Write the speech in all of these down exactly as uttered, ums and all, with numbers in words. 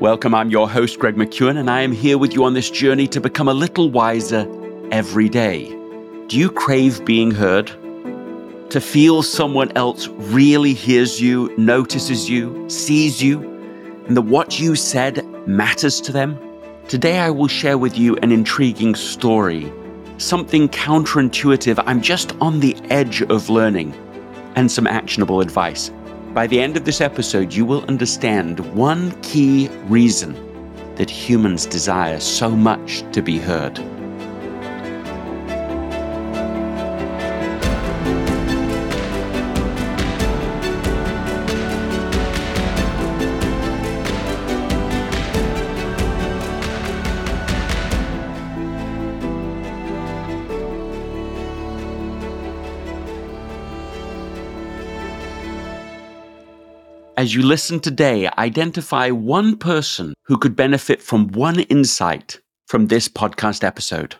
Welcome, I'm your host, Greg McKeown, and I am here with you on this journey to become a little wiser every day. Do you crave being heard? To feel someone else really hears you, notices you, sees you, and that what you said matters to them? Today I will share with you an intriguing story, something counterintuitive I'm just on the edge of learning, and some actionable advice. By the end of this episode, you will understand one key reason that humans desire so much to be heard. As you listen today, identify one person who could benefit from one insight from this podcast episode.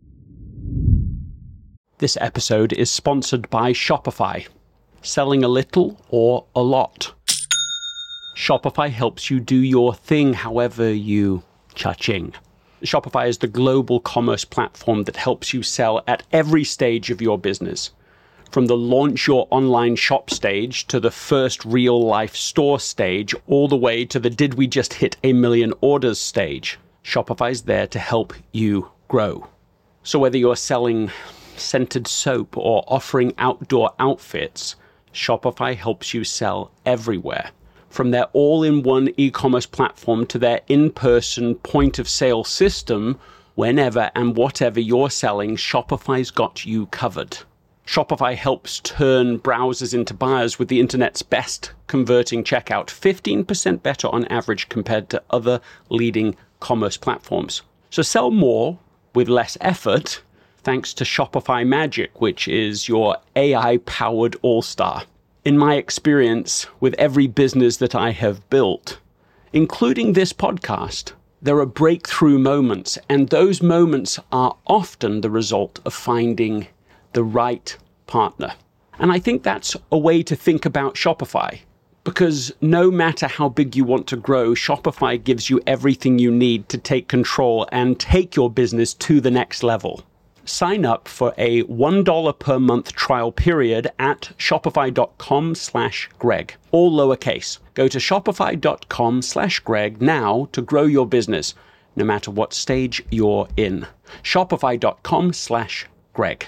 This episode is sponsored by Shopify. Selling a little or a lot. Shopify helps you do your thing however you cha-ching. Shopify is the global commerce platform that helps you sell at every stage of your business. From the launch your online shop stage to the first real life store stage, all the way to the did we just hit a million orders stage, Shopify's there to help you grow. So whether you're selling scented soap or offering outdoor outfits, Shopify helps you sell everywhere. From their all-in-one e-commerce platform to their in-person point-of-sale system, whenever and whatever you're selling, Shopify's got you covered. Shopify helps turn browsers into buyers with the internet's best converting checkout, fifteen percent better on average compared to other leading commerce platforms. So sell more with less effort thanks to Shopify Magic, which is your A I-powered all-star. In my experience with every business that I have built, including this podcast, there are breakthrough moments, and those moments are often the result of finding the right partner. And I think that's a way to think about Shopify, because no matter how big you want to grow, Shopify gives you everything you need to take control and take your business to the next level. Sign up for a one dollar per month trial period at shopify.com slash Greg, all lowercase. Go to shopify.com slash Greg now to grow your business, no matter what stage you're in. Shopify.com slash Greg.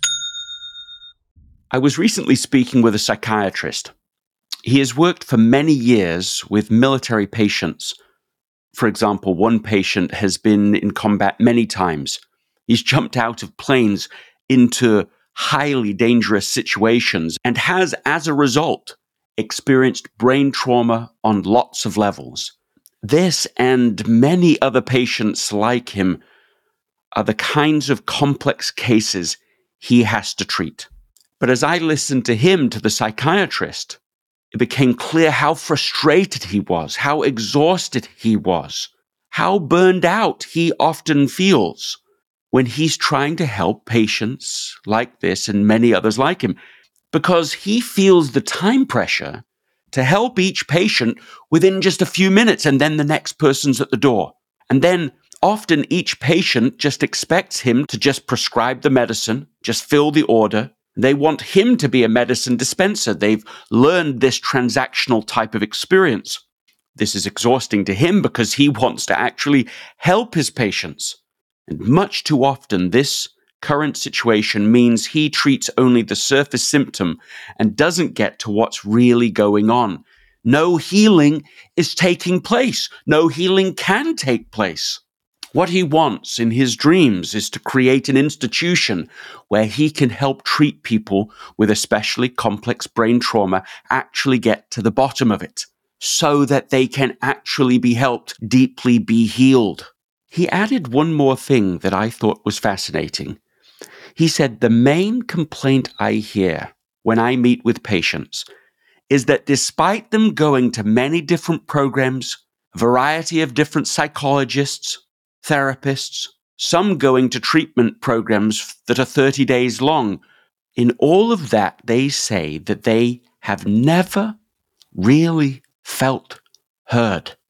I was recently speaking with a psychiatrist. He has worked for many years with military patients. For example, one patient has been in combat many times. He's jumped out of planes into highly dangerous situations and has, as a result, experienced brain trauma on lots of levels. This and many other patients like him are the kinds of complex cases he has to treat. But as I listened to him, to the psychiatrist, it became clear how frustrated he was, how exhausted he was, how burned out he often feels when he's trying to help patients like this and many others like him, because he feels the time pressure to help each patient within just a few minutes, and then the next person's at the door. And then often each patient just expects him to just prescribe the medicine, just fill the order. They want him to be a medicine dispenser. They've learned this transactional type of experience. This is exhausting to him because he wants to actually help his patients. And much too often, this current situation means he treats only the surface symptom and doesn't get to what's really going on. No healing is taking place. No healing can take place. What he wants in his dreams is to create an institution where he can help treat people with especially complex brain trauma actually get to the bottom of it so that they can actually be helped deeply be healed. He added one more thing that I thought was fascinating. He said, the main complaint I hear when I meet with patients is that despite them going to many different programs, a variety of different psychologists, therapists, some going to treatment programs that are thirty days long, in all of that, they say that they have never really felt heard.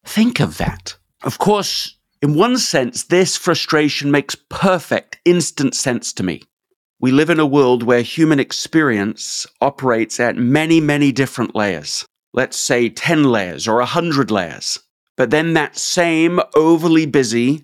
Think of that. Of course, in one sense, this frustration makes perfect, instant sense to me. We live in a world where human experience operates at many, many different layers. Let's say ten layers or one hundred layers. But then that same overly busy,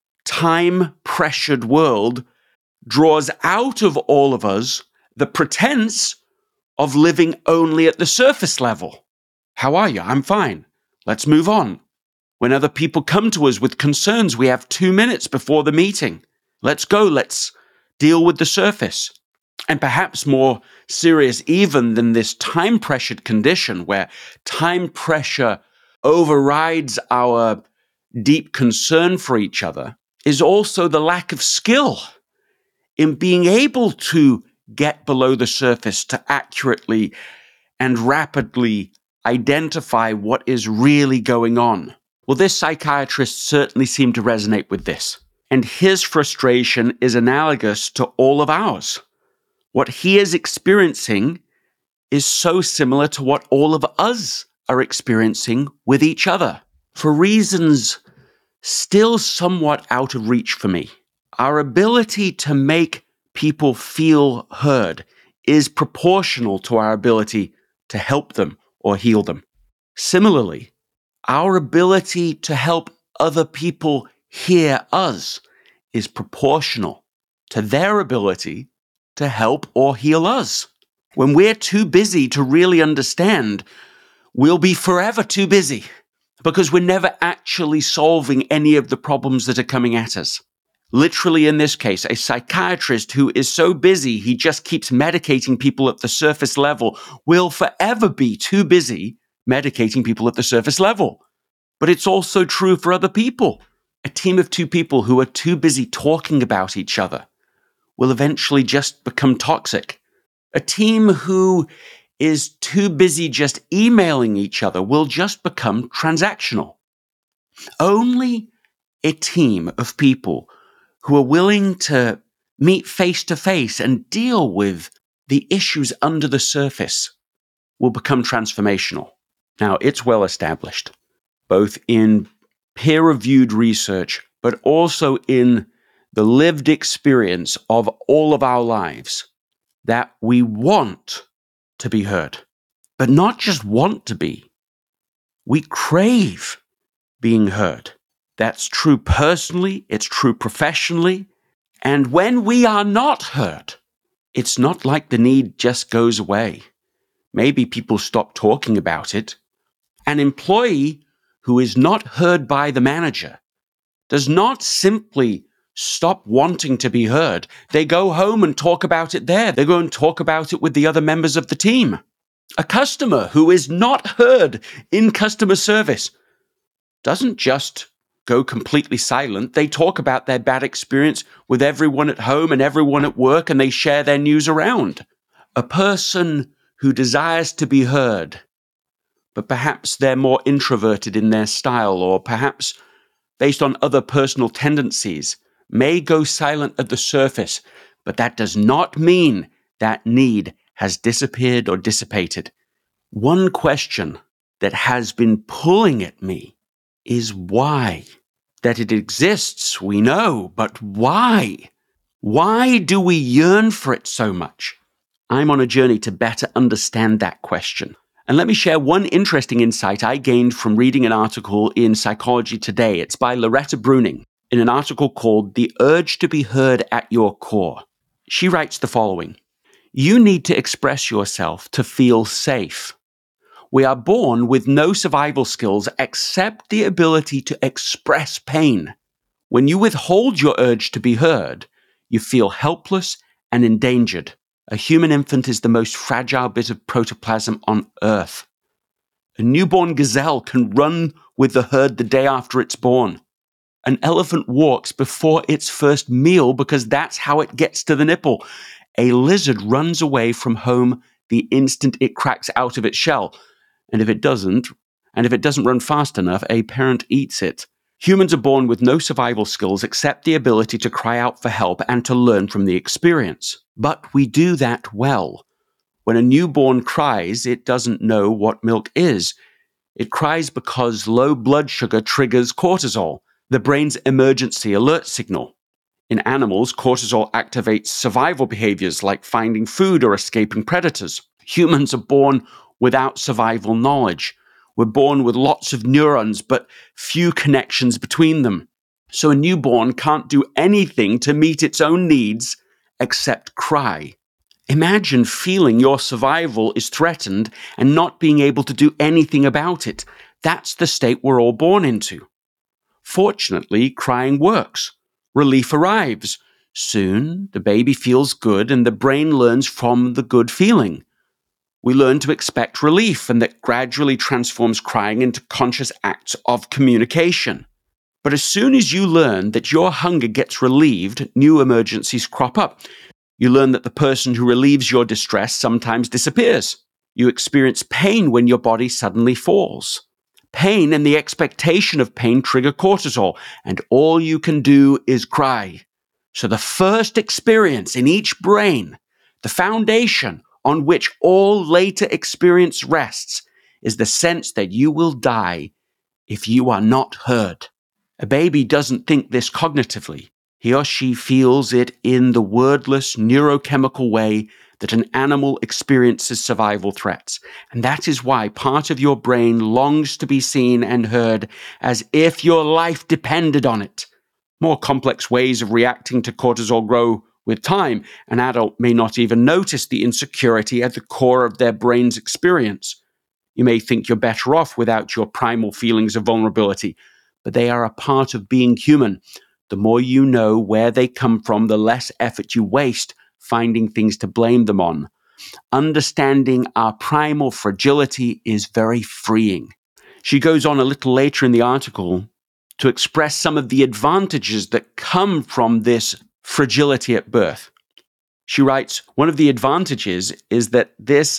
time-pressured world draws out of all of us the pretense of living only at the surface level. How are you? I'm fine. Let's move on. When other people come to us with concerns, we have two minutes before the meeting. Let's go. Let's deal with the surface. And perhaps more serious even than this time-pressured condition where time pressure overrides our deep concern for each other is also the lack of skill in being able to get below the surface to accurately and rapidly identify what is really going on. Well, this psychiatrist certainly seemed to resonate with this, and his frustration is analogous to all of ours. What he is experiencing is so similar to what all of us are experiencing with each other, for reasons still somewhat out of reach for me. Our ability to make people feel heard is proportional to our ability to help them or heal them. Similarly, our ability to help other people hear us is proportional to their ability to help or heal us. When we're too busy to really understand, we'll be forever too busy because we're never actually solving any of the problems that are coming at us. Literally, in this case, a psychiatrist who is so busy he just keeps medicating people at the surface level will forever be too busy medicating people at the surface level. But it's also true for other people. A team of two people who are too busy talking about each other will eventually just become toxic. A team who is too busy just emailing each other will just become transactional. Only a team of people who are willing to meet face to face and deal with the issues under the surface will become transformational. Now, it's well established, both in peer-reviewed research, but also in the lived experience of all of our lives, that we want to be heard, but not just want to be. We crave being heard. That's true personally, it's true professionally, and when we are not heard, it's not like the need just goes away. Maybe people stop talking about it. An employee who is not heard by the manager does not simply stop wanting to be heard. They go home and talk about it there. They go and talk about it with the other members of the team. A customer who is not heard in customer service doesn't just go completely silent. They talk about their bad experience with everyone at home and everyone at work, and they share their news around. A person who desires to be heard, but perhaps they're more introverted in their style, or perhaps based on other personal tendencies, may go silent at the surface, but that does not mean that need has disappeared or dissipated. One question that has been pulling at me is why? That it exists, we know, but why? Why do we yearn for it so much? I'm on a journey to better understand that question. And let me share one interesting insight I gained from reading an article in Psychology Today. It's by Loretta Breuning in an article called The Urge to be Heard at Your Core. She writes the following: you need to express yourself to feel safe. We are born with no survival skills except the ability to express pain. When you withhold your urge to be heard, you feel helpless and endangered. A human infant is the most fragile bit of protoplasm on Earth. A newborn gazelle can run with the herd the day after it's born. An elephant walks before its first meal because that's how it gets to the nipple. A lizard runs away from home the instant it cracks out of its shell. And if it doesn't, and if it doesn't run fast enough, a parent eats it. Humans are born with no survival skills except the ability to cry out for help and to learn from the experience. But we do that well. When a newborn cries, it doesn't know what milk is. It cries because low blood sugar triggers cortisol, the brain's emergency alert signal. In animals, cortisol activates survival behaviors like finding food or escaping predators. Humans are born without survival knowledge. We're born with lots of neurons, but few connections between them. So a newborn can't do anything to meet its own needs except cry. Imagine feeling your survival is threatened and not being able to do anything about it. That's the state we're all born into. Fortunately, crying works. Relief arrives. Soon, the baby feels good and the brain learns from the good feeling. We learn to expect relief, and that gradually transforms crying into conscious acts of communication. But as soon as you learn that your hunger gets relieved, new emergencies crop up. You learn that the person who relieves your distress sometimes disappears. You experience pain when your body suddenly falls. Pain and the expectation of pain trigger cortisol, and all you can do is cry. So the first experience in each brain, the foundation on which all later experience rests, is the sense that you will die if you are not heard. A baby doesn't think this cognitively. He or she feels it in the wordless neurochemical way that an animal experiences survival threats. And that is why part of your brain longs to be seen and heard as if your life depended on it. More complex ways of reacting to cortisol grow with time. An adult may not even notice the insecurity at the core of their brain's experience. You may think you're better off without your primal feelings of vulnerability, but they are a part of being human. The more you know where they come from, the less effort you waste finding things to blame them on. Understanding our primal fragility is very freeing. She goes on a little later in the article to express some of the advantages that come from this fragility at birth. She writes, one of the advantages is that this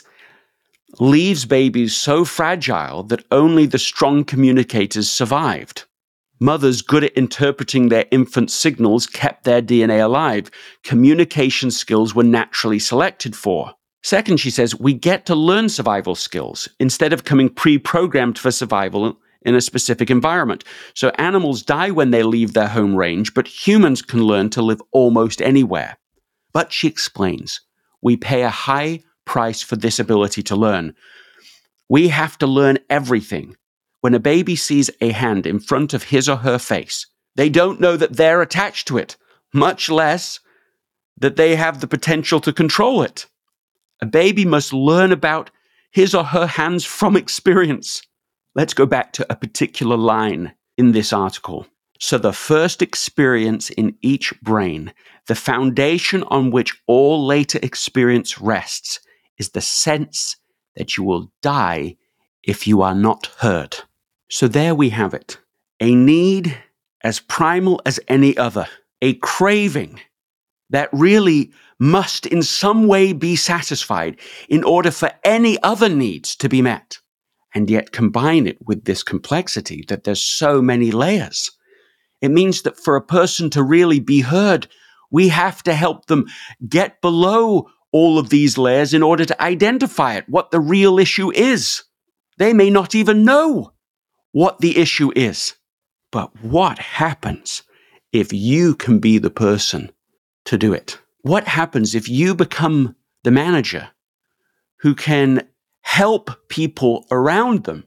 leaves babies so fragile that only the strong communicators survived. Mothers good at interpreting their infant signals kept their D N A alive. Communication skills were naturally selected for. Second, she says, we get to learn survival skills instead of coming pre-programmed for survival in a specific environment. So animals die when they leave their home range, but humans can learn to live almost anywhere. But she explains, we pay a high price for this ability to learn. We have to learn everything. When a baby sees a hand in front of his or her face, they don't know that they're attached to it, much less that they have the potential to control it. A baby must learn about his or her hands from experience. Let's go back to a particular line in this article. So the first experience in each brain, the foundation on which all later experience rests, is the sense that you will die if you are not heard. So there we have it. A need as primal as any other. A craving that really must in some way be satisfied in order for any other needs to be met. And yet combine it with this complexity that there's so many layers. It means that for a person to really be heard, we have to help them get below all of these layers in order to identify it, what the real issue is. They may not even know what the issue is. But what happens if you can be the person to do it? What happens if you become the manager who can help people around them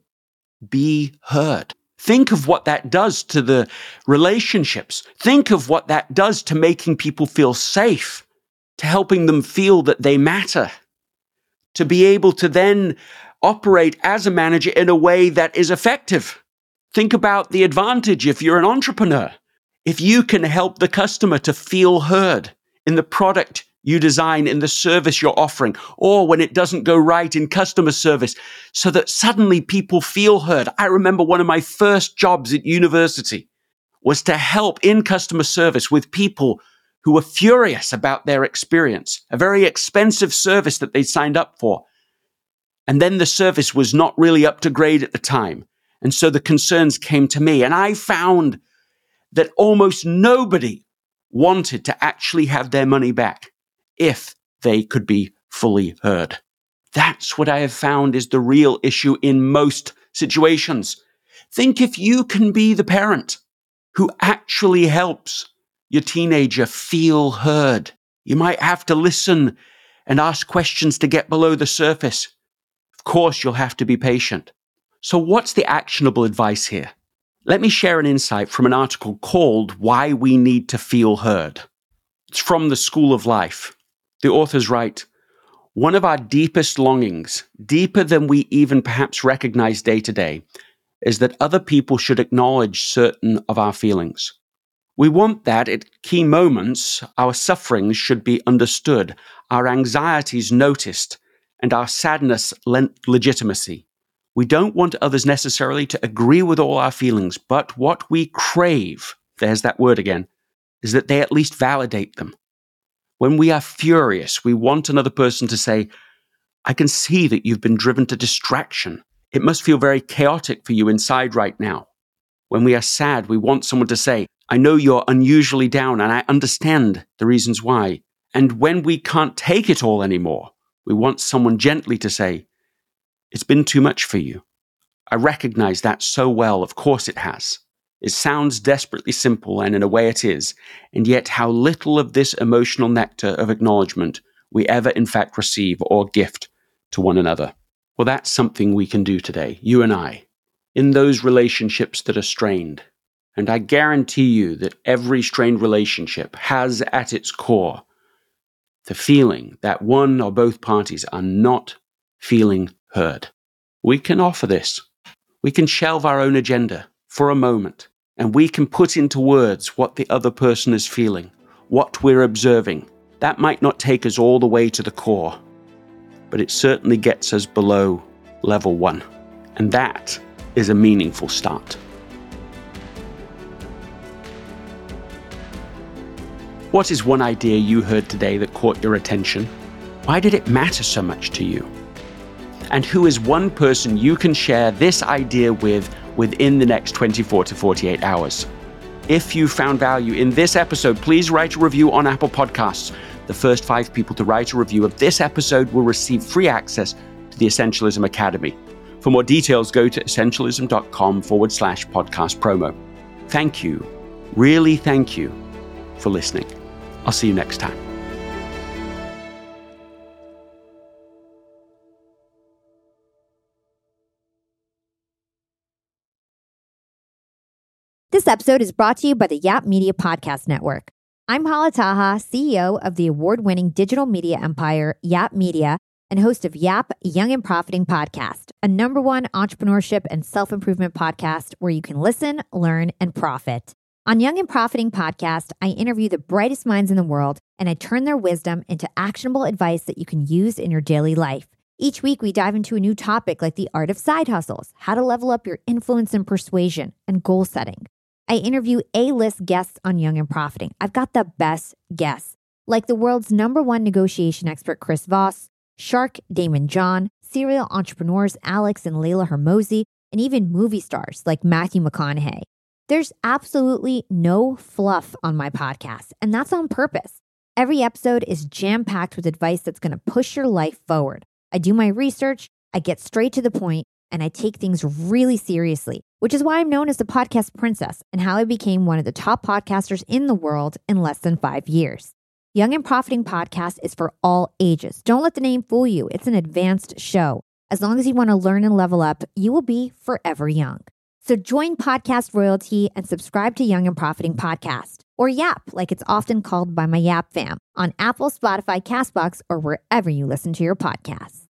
be heard? Think of what that does to the relationships. Think of what that does to making people feel safe, to helping them feel that they matter, to be able to then operate as a manager in a way that is effective. Think about the advantage if you're an entrepreneur. If you can help the customer to feel heard in the product you design, in the service you're offering, or when it doesn't go right in customer service, so that suddenly people feel heard. I remember one of my first jobs at university was to help in customer service with people who were furious about their experience, a very expensive service that they signed up for. And then the service was not really up to grade at the time. And so the concerns came to me, and I found that almost nobody wanted to actually have their money back if they could be fully heard. That's what I have found is the real issue in most situations. Think if you can be the parent who actually helps your teenager feel heard. You might have to listen and ask questions to get below the surface. Of course, you'll have to be patient. So what's the actionable advice here? Let me share an insight from an article called Why We Need to Feel Heard. It's from the School of Life. The authors write, one of our deepest longings, deeper than we even perhaps recognize day to day, is that other people should acknowledge certain of our feelings. We want that at key moments, our sufferings should be understood, our anxieties noticed, and our sadness lent legitimacy. We don't want others necessarily to agree with all our feelings, but what we crave, there's that word again, is that they at least validate them. When we are furious, we want another person to say, I can see that you've been driven to distraction. It must feel very chaotic for you inside right now. When we are sad, we want someone to say, I know you're unusually down and I understand the reasons why. And when we can't take it all anymore, we want someone gently to say, it's been too much for you. I recognize that so well. Of course it has. It sounds desperately simple, and in a way it is. And yet how little of this emotional nectar of acknowledgement we ever in fact receive or gift to one another. Well, that's something we can do today, you and I, in those relationships that are strained. And I guarantee you that every strained relationship has at its core the feeling that one or both parties are not feeling heard. We can offer this. We can shelve our own agenda for a moment, and we can put into words what the other person is feeling, what we're observing. That might not take us all the way to the core, but it certainly gets us below level one. And that is a meaningful start. What is one idea you heard today that caught your attention? Why did it matter so much to you? And who is one person you can share this idea with within the next twenty-four to forty-eight hours? If you found value in this episode, please write a review on Apple Podcasts. The first five people to write a review of this episode will receive free access to the Essentialism Academy. For more details, go to essentialism.com forward slash podcast promo. Thank you, really thank you for listening. I'll see you next time. This episode is brought to you by the Yap Media Podcast Network. I'm Hala Taha, C E O of the award-winning digital media empire, Yap Media, and host of Yap Young and Profiting Podcast, a number one entrepreneurship and self-improvement podcast where you can listen, learn, and profit. On Young and Profiting Podcast, I interview the brightest minds in the world, and I turn their wisdom into actionable advice that you can use in your daily life. Each week, we dive into a new topic like the art of side hustles, how to level up your influence and persuasion, and goal setting. I interview A-list guests on Young and Profiting. I've got the best guests, like the world's number one negotiation expert, Chris Voss, Shark Damon John, serial entrepreneurs Alex and Layla Hermosi, and even movie stars like Matthew McConaughey. There's absolutely no fluff on my podcast, and that's on purpose. Every episode is jam-packed with advice that's going to push your life forward. I do my research, I get straight to the point, and I take things really seriously, which is why I'm known as the podcast princess and how I became one of the top podcasters in the world in less than five years. Young and Profiting Podcast is for all ages. Don't let the name fool you. It's an advanced show. As long as you want to learn and level up, you will be forever young. So join Podcast Royalty and subscribe to Young and Profiting Podcast, or Yap, like it's often called by my Yap fam, on Apple, Spotify, CastBox, or wherever you listen to your podcasts.